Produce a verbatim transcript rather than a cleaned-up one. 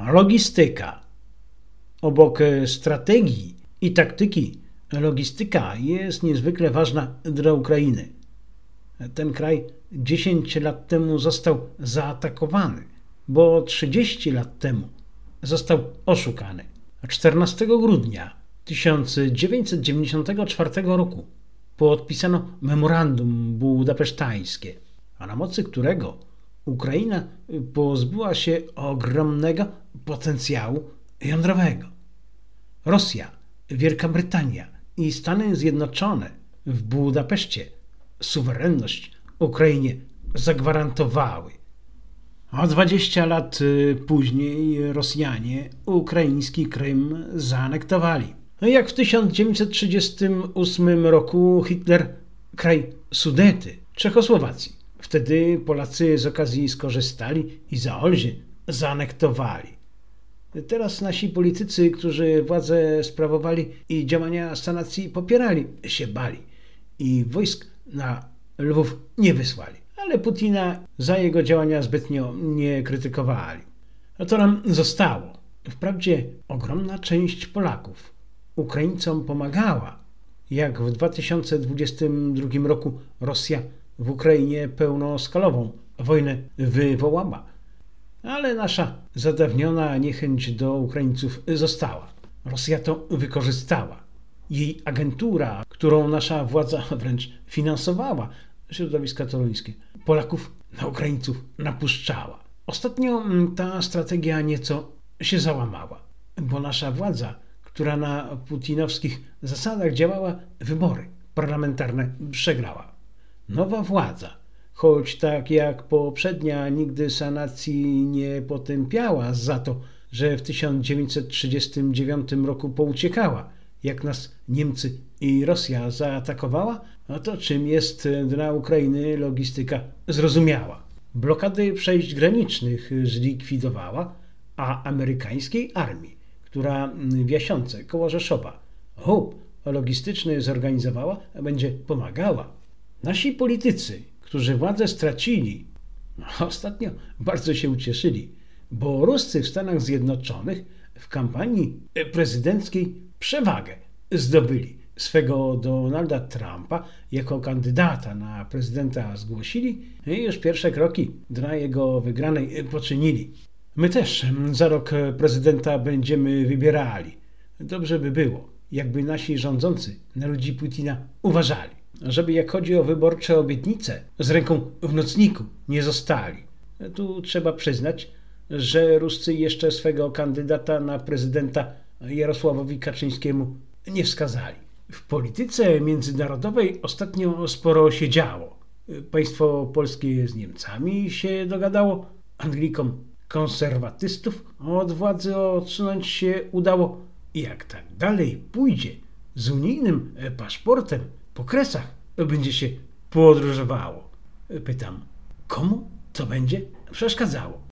Logistyka. Obok strategii i taktyki, logistyka jest niezwykle ważna dla Ukrainy. Ten kraj dziesięć lat temu został zaatakowany, bo trzydzieści lat temu został oszukany. czternastego grudnia tysiąc dziewięćset dziewięćdziesiątego czwartego roku podpisano memorandum budapesztańskie, a na mocy którego Ukraina pozbyła się ogromnego potencjału jądrowego. Rosja, Wielka Brytania i Stany Zjednoczone w Budapeszcie suwerenność Ukrainie zagwarantowały. A dwadzieścia lat później Rosjanie ukraiński Krym zaanektowali. Jak w tysiąc dziewięćset trzydziestym ósmym roku Hitler kraj Sudety, Czechosłowacji. Wtedy Polacy z okazji skorzystali i Zaolzie zaanektowali. Teraz nasi politycy, którzy władzę sprawowali i działania sanacji popierali, się bali i wojsk na Lwów nie wysłali. Ale Putina za jego działania zbytnio nie krytykowali. A to nam zostało. Wprawdzie ogromna część Polaków Ukraińcom pomagała, jak w dwa tysiące dwudziestym drugim roku Rosja w Ukrainie pełnoskalową wojnę wywołała. Ale nasza zadawniona niechęć do Ukraińców została. Rosja to wykorzystała. Jej agentura, którą nasza władza wręcz finansowała, środowiska toruńskie, Polaków na Ukraińców napuszczała. Ostatnio ta strategia nieco się załamała, bo nasza władza, która na putinowskich zasadach działała, wybory parlamentarne przegrała. Nowa władza, choć tak jak poprzednia nigdy sanacji nie potępiała za to, że w tysiąc dziewięćset trzydziestym dziewiątym roku pouciekała, jak nas Niemcy i Rosja zaatakowała, no to czym jest dla Ukrainy logistyka zrozumiała. Blokady przejść granicznych zlikwidowała, a amerykańskiej armii, która w Jasiące koło Rzeszowa hub logistyczny zorganizowała, będzie pomagała. Nasi politycy, którzy władzę stracili, no, ostatnio bardzo się ucieszyli, bo Ruscy w Stanach Zjednoczonych w kampanii prezydenckiej przewagę zdobyli. Swego Donalda Trumpa jako kandydata na prezydenta zgłosili i już pierwsze kroki dla jego wygranej poczynili. My też za rok prezydenta będziemy wybierali. Dobrze by było, jakby nasi rządzący na ludzi Putina uważali, żeby jak chodzi o wyborcze obietnice z ręką w nocniku nie zostali. Tu trzeba przyznać, że Ruscy jeszcze swego kandydata na prezydenta Jarosławowi Kaczyńskiemu nie wskazali. W polityce międzynarodowej ostatnio sporo się działo. Państwo polskie z Niemcami się dogadało, Anglikom konserwatystów od władzy odsunąć się udało. I jak tak dalej pójdzie, z unijnym paszportem po Kresach będzie się podróżowało. Pytam, komu to będzie przeszkadzało?